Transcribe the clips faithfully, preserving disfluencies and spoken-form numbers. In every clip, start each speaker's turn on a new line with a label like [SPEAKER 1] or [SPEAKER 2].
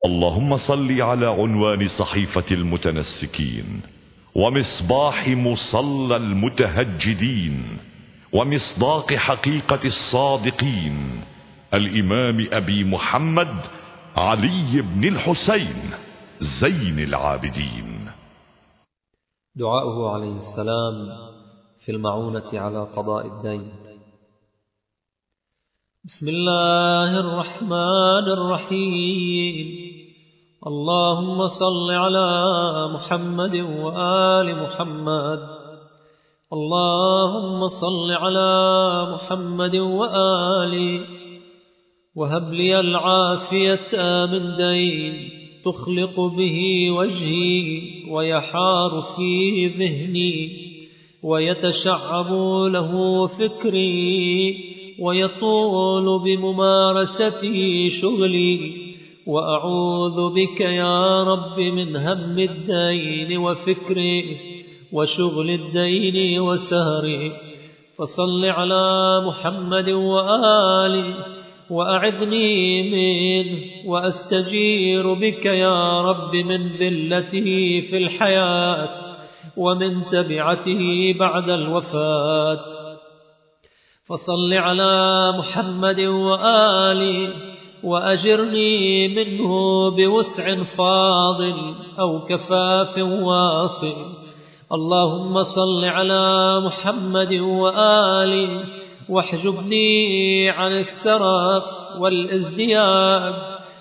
[SPEAKER 1] اللهم صل على عنوان صحيفة المتنسكين، ومصباح مصلى المتهجدين، ومصداق حقيقة الصادقين، الإمام أبي محمد علي بن الحسين زين العابدين.
[SPEAKER 2] دعاؤه عليه السلام في المعونة على قضاء الدين. بسم الله الرحمن الرحيم. اللهم صل على محمد وآل محمد. اللهم صل على محمد وآله، وهب لي العافية من دين تخلق به وجهي ويحار فيه ذهني ويتشعب له فكري ويطول بممارسته شغلي، وأعوذ بك يا رب من هم الدين وفكره وشغل الدين وسهره. فصل على محمد وآله وأعذني منه، وأستجير بك يا رب من ذلته في الحياة ومن تبعته بعد الوفاة. فصل على محمد وآله وأجرني منه بوسع فاضل أو كفاف واصل. اللهم صل على محمد وآله واحجبني عن السرف والازدياد،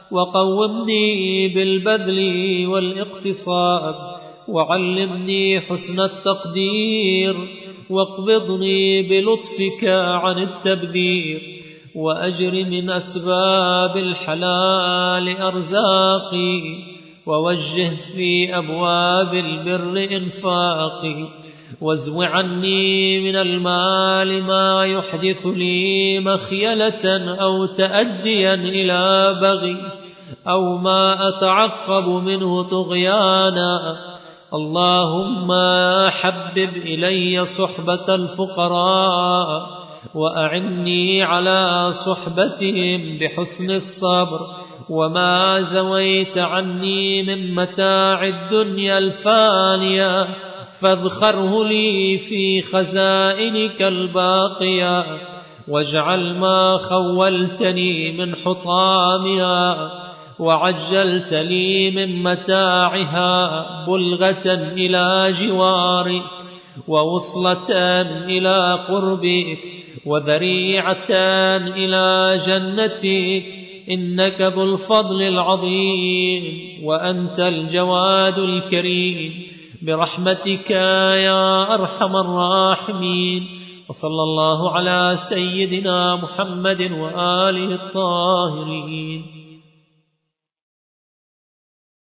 [SPEAKER 2] وقومني بالبذل والاقتصاد، وعلمني حسن التقدير، واقبضني بلطفك عن التبذير، وأجر من أسباب الحلال أرزاقي، ووجه في أبواب البر إنفاقي، وازو عني من المال ما يحدث لي مخيلة أو تأديا إلى بغي، أو ما أتعقب منه طغيانا. اللهم حبب إلي صحبة الفقراء، وأعني على صحبتهم بحسن الصبر، وما زويت عني من متاع الدنيا الفانية فاذخره لي في خزائنك الباقية، واجعل ما خولتني من حطامها وعجلت لي من متاعها بلغة إلى جوارك، ووصلة إلى قربك، وذريعة إلى جنتك، إنك ذو الفضل العظيم وأنت الجواد الكريم برحمتك يا أرحم الراحمين. وصلى الله على سيدنا محمد وآله الطاهرين.